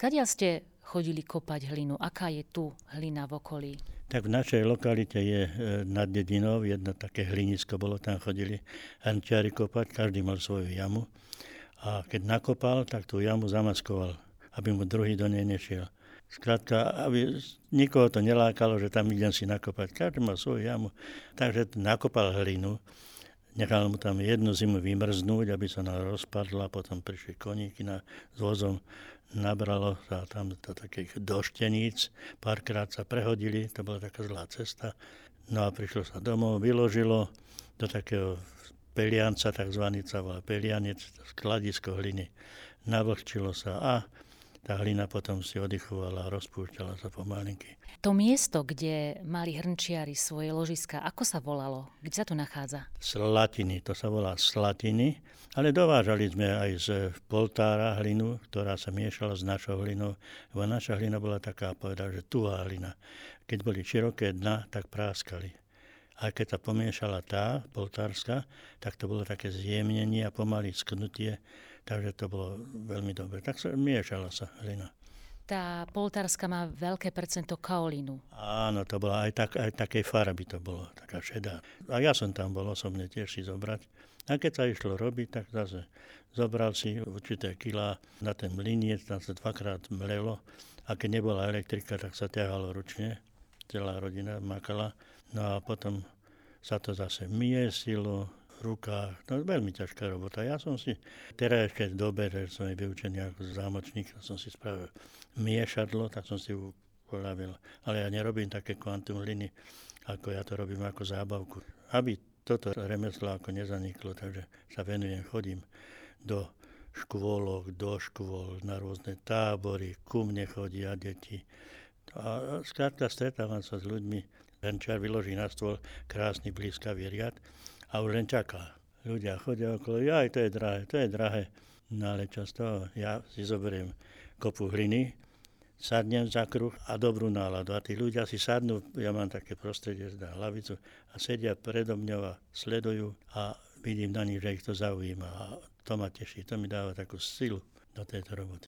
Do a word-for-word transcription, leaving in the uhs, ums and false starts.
Skadiaľ ste chodili kopať hlinu? Aká je tu hlina v okolí? Tak v našej lokalite je nad dedinou jedno také hlinisko bolo, tam chodili hrnčiari kopať, každý mal svoju jamu a keď nakopal, tak tú jamu zamaskoval, aby mu druhý do nej nešiel. Skrátka, aby nikoho to nelákalo, že tam idem si nakopať. Každý mal svoju jamu, takže nakopal hlinu, nechal mu tam jednu zimu vymrznúť, aby sa ona rozpadla, potom prišli koníky na, s vozom, nabralo sa tam do takých došteníc, párkrát sa prehodili, to bola taká zlá cesta. No a prišlo sa domov, vyložilo do takého pelianca, takzvaný sa volá pelianec, skladisko hliny. Navlhčilo sa a tá hlina potom si oddychovala a rozpúšťala sa pomalinky. To miesto, kde mali hrnčiari svoje ložiska, ako sa volalo? Kde sa to nachádza? Slatiny, to sa volá Slatiny, ale dovážali sme aj z Poltára hlinu, ktorá sa miešala s našou hlinou, lebo naša hlina bola taká, povedal, že tuhá hlina. Keď boli široké dna, tak práskali. A keď sa pomiešala tá poltárska, tak to bolo také zjemnenie a pomaly sknutie, takže to bolo veľmi dobre. Tak sa miešala sa hlina. Tá poltárska má veľké percento kaolínu. Áno, to bola aj, tak, aj takej farby to bolo, taká šedá. A ja som tam bol osobne tiež si zobrať. A keď sa išlo robiť, tak zase zobral si určité kilá na ten mlyniec, tam sa dvakrát mlelo. A keď nebola elektrika, tak sa ťahalo ručne. Celá rodina makala. No a potom sa to zase miesilo v rukách. No veľmi ťažká robota. Ja som si teraz ešte v dobe, že som je vyučený ako zámočník, som si spravil miešadlo, tak som si uľavil. Ale ja nerobím také kvantum hliny, ako ja to robím ako zábavku. Aby toto remeslo ako nezaniklo, takže sa venujem, chodím do škôlok, do škôl, na rôzne tábory, ku mne chodia deti. A skrátka stretávam sa s ľuďmi. Hrnčiar vyloží na stôl krásny blízkavý riad a už len čaká. Ľudia chodia okolo, aj to je drahé, to je drahé. No ale často ja si zoberiem kopu hliny, sadnem za kruh a dobrú náladu. A tí ľudia si sadnú, ja mám také prostredie, dá hlavicu a sedia predo mňou a sledujú a vidím na nich, že ich to zaujíma. A to ma teší, to mi dáva takú silu do tejto roboty.